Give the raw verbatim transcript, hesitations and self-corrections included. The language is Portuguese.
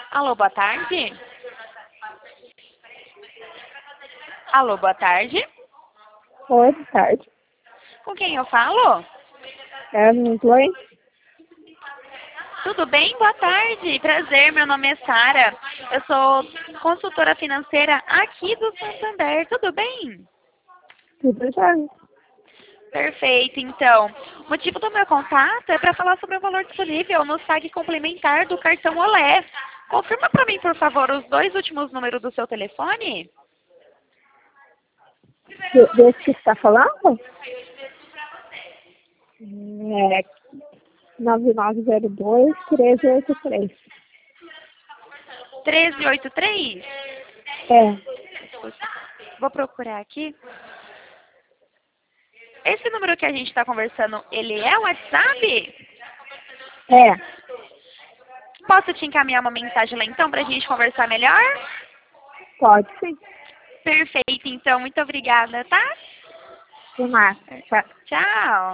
Alô, boa tarde. Alô, boa tarde. Oi, boa tarde. Com quem eu falo? É, muito bem? Tudo bem? Boa tarde. Prazer, meu nome é Sara. Eu sou consultora financeira aqui do Santander. Tudo bem? Tudo já. Perfeito, então. O motivo do meu contato é para falar sobre o valor disponível no saque complementar do cartão Olé. Confirma para mim, por favor, os dois últimos números do seu telefone. De- Desse que você está falando? É nove nove zero dois, três oito três. treze oitenta e três? É, Vou procurar aqui. Esse número que a gente está conversando, ele é o WhatsApp? é, Posso te encaminhar uma mensagem lá então para a gente conversar melhor? pode sim. Perfeito, então. Muito obrigada, tá? De nada. Tchau. Tchau.